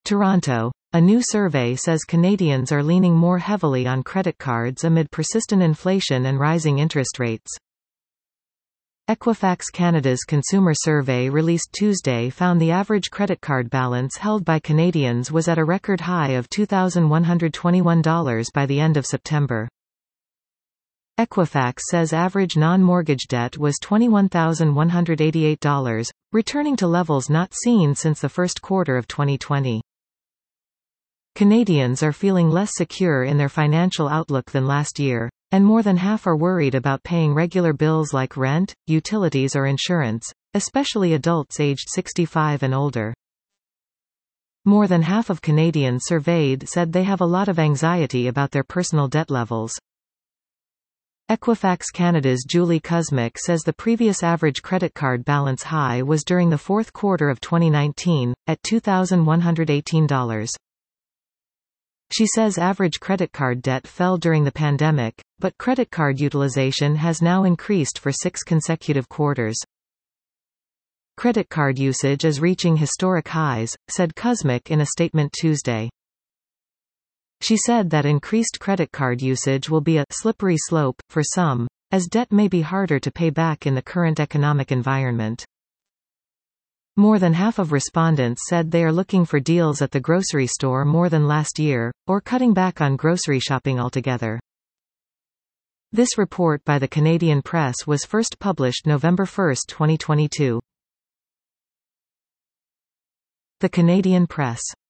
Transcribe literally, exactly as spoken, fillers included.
Toronto. A new survey says Canadians are leaning more heavily on credit cards amid persistent inflation and rising interest rates. Equifax Canada's consumer survey released Tuesday found the average credit card balance held by Canadians was at a record high of two thousand one hundred twenty-one dollars by the end of September. Equifax says average non-mortgage debt was twenty-one thousand one hundred eighty-eight dollars, returning to levels not seen since the first quarter of twenty twenty. Canadians are feeling less secure in their financial outlook than last year, and more than half are worried about paying regular bills like rent, utilities or insurance, especially adults aged sixty-five and older. More than half of Canadians surveyed said they have a lot of anxiety about their personal debt levels. Equifax Canada's Julie Kuzmic says the previous average credit card balance high was during the fourth quarter of twenty nineteen, at two thousand one hundred eighteen dollars. She says average credit card debt fell during the pandemic, but credit card utilization has now increased for six consecutive quarters. Credit card usage is reaching historic highs, said Kuzmic in a statement Tuesday. She said that increased credit card usage will be a slippery slope for some, as debt may be harder to pay back in the current economic environment. More than half of respondents said they are looking for deals at the grocery store more than last year, or cutting back on grocery shopping altogether. This report by the Canadian Press was first published November first, twenty twenty-two. The Canadian Press.